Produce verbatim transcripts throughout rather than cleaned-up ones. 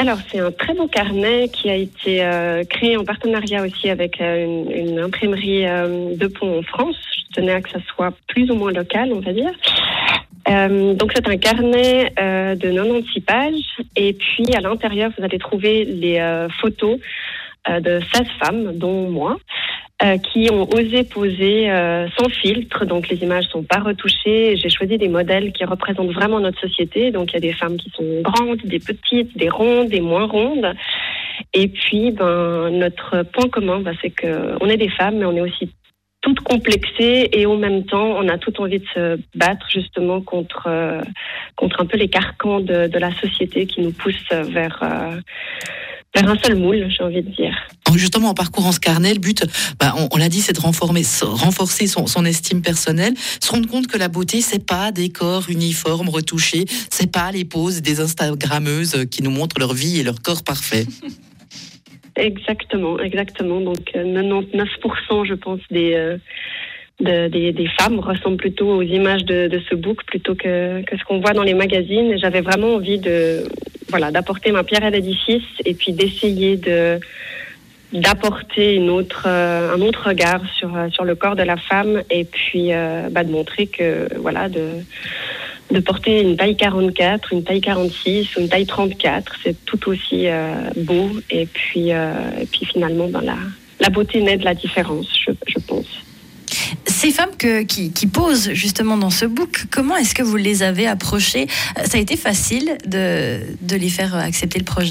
Alors, c'est un très beau carnet qui a été euh, créé en partenariat aussi avec euh, une, une imprimerie euh, de Pont en France. Je tenais à que ça soit plus ou moins local, on va dire. Euh, donc, c'est un carnet euh, de quatre-vingt-seize pages. Et puis, à l'intérieur, vous allez trouver les euh, photos euh, de seize femmes, dont moi, euh, qui ont osé poser euh, sans filtre. Donc, les images sont pas retouchées. J'ai choisi des modèles qui représentent vraiment notre société. Donc, il y a des femmes qui sont grandes, des petites, des rondes, des moins rondes. Et puis, ben, notre point commun, ben, c'est que on est des femmes, mais on est aussi toutes complexées et en même temps, on a toute envie de se battre justement contre euh, contre un peu les carcans de, de la société qui nous poussent vers euh, vers un seul moule, j'ai envie de dire. Donc justement, en parcourant ce carnet, le but, bah, on, on l'a dit, c'est de renformer, renforcer son, son estime personnelle, se rendre compte que la beauté, c'est pas des corps uniformes, retouchés, c'est pas les poses des Instagrammeuses qui nous montrent leur vie et leur corps parfait. Exactement, exactement. Donc euh, quatre-vingt-dix-neuf pour cent, je pense, des, euh, de, des des femmes ressemblent plutôt aux images de, de ce book plutôt que, que ce qu'on voit dans les magazines. Et j'avais vraiment envie de voilà d'apporter ma pierre à l'édifice et puis d'essayer de d'apporter une autre euh, un autre regard sur euh, sur le corps de la femme et puis euh, bah, de montrer que voilà de de porter une taille quarante-quatre, une taille quarante-six ou une taille trente-quatre, c'est tout aussi euh, beau. Et puis, euh, et puis finalement, ben, la, la beauté naît de la différence, je, je pense. Ces femmes que, qui, qui posent justement dans ce book, comment est-ce que vous les avez approchées ? Ça a été facile de, de les faire accepter le projet ?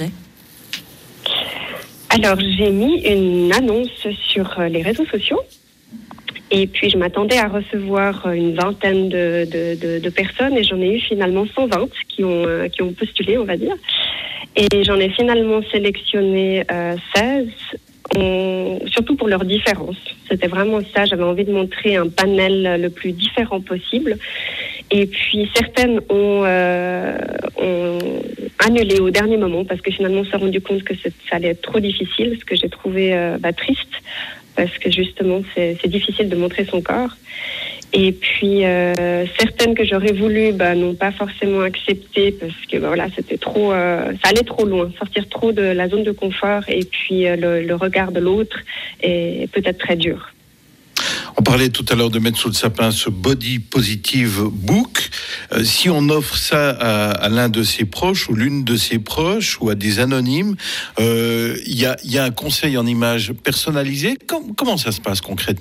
Alors, j'ai mis une annonce sur les réseaux sociaux. Et puis, je m'attendais à recevoir une vingtaine de, de, de, de personnes et j'en ai eu finalement cent vingt qui ont, euh, qui ont postulé, on va dire. Et j'en ai finalement sélectionné euh, seize, on, surtout pour leurs différences. C'était vraiment ça, j'avais envie de montrer un panel le plus différent possible. Et puis, certaines ont, euh, ont annulé au dernier moment parce que finalement, on s'est rendu compte que ça allait être trop difficile, ce que j'ai trouvé euh, bah, triste. Parce que justement, c'est, c'est difficile de montrer son corps. Et puis, euh, certaines que j'aurais voulu bah, n'ont pas forcément accepté parce que bah, voilà, c'était trop, euh, ça allait trop loin, sortir trop de la zone de confort et puis euh, le, le regard de l'autre est peut-être très dur. On parlait tout à l'heure de mettre sous le sapin ce Body Positive Book. Euh, si on offre ça à, à l'un de ses proches ou l'une de ses proches ou à des anonymes, il euh, y, a, y a un conseil en images personnalisé. Com- comment ça se passe concrètement ?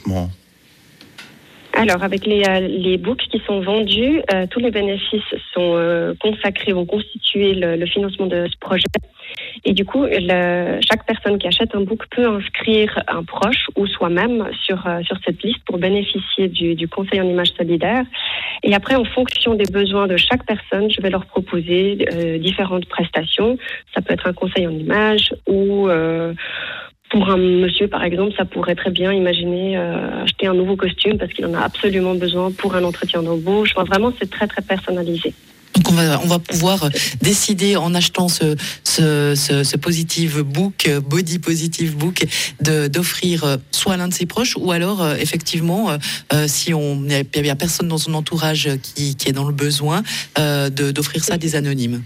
Alors, avec les, euh, les books qui sont vendus, euh, tous les bénéfices sont euh, consacrés, vont constituer le, le financement de ce projet. Et du coup, le, chaque personne qui achète un book peut inscrire un proche ou soi-même sur, euh, sur cette liste pour bénéficier du, du conseil en images solidaires. Et après, en fonction des besoins de chaque personne, je vais leur proposer euh, différentes prestations. Ça peut être un conseil en images ou... Euh, Pour un monsieur, par exemple, ça pourrait très bien imaginer euh, acheter un nouveau costume parce qu'il en a absolument besoin pour un entretien d'embauche. Enfin, vraiment, c'est très, très personnalisé. Donc on va on va pouvoir décider en achetant ce ce ce, ce positive book, body positive book, de d'offrir soit à l'un de ses proches ou alors euh, effectivement euh, si on il y a personne dans son entourage qui qui est dans le besoin euh, de d'offrir ça à des anonymes.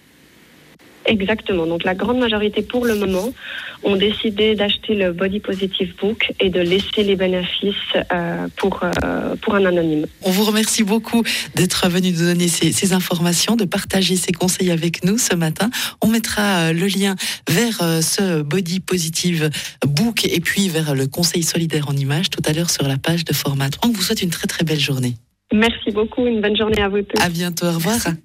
Exactement. Donc la grande majorité pour le moment ont décidé d'acheter le Body Positive Book et de laisser les bénéfices euh, pour euh, pour un anonyme. On vous remercie beaucoup d'être venu nous donner ces, ces informations, de partager ces conseils avec nous ce matin. On mettra le lien vers ce Body Positive Book et puis vers le conseil solidaire en images tout à l'heure sur la page de Format trois. On vous souhaite une très très belle journée. Merci beaucoup. Une bonne journée à vous tous. À bientôt. Au revoir.